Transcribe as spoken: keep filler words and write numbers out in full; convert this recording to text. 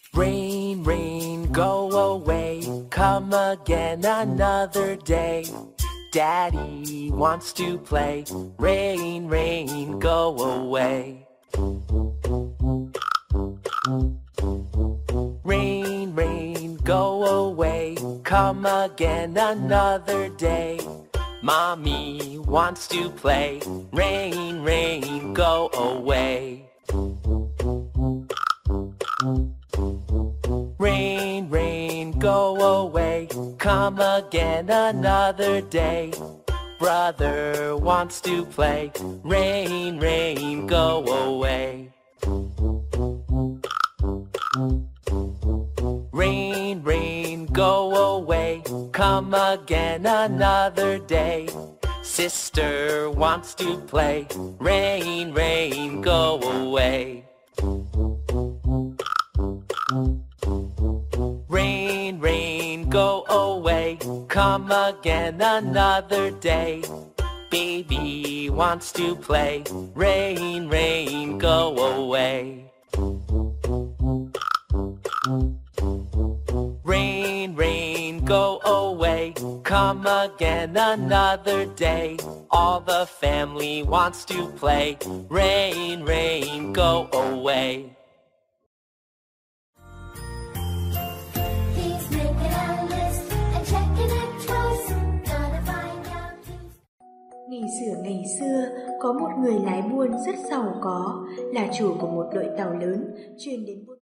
Rain, rain, go away, come again another day. Daddy wants to play. Rain, rain, go away. Rain, rain, go away, come again another day. Mommy wants to play. Rain, rain, go away. Rain, rain, go away, come again another day. Brother wants to play. Rain, rain, go away. Rain, rain, go away, come again another day. Sister wants to play. Rain, rain, go away. Rain, rain, go away, come again another day. Baby wants to play. Rain, rain, go away. Rain, rain, go away, come again another day. All the family wants to play. Rain, rain, go away. Ngày xưa ngày xưa, có một người lái buôn rất giàu có, là chủ của một đội tàu lớn chuyên đến buôn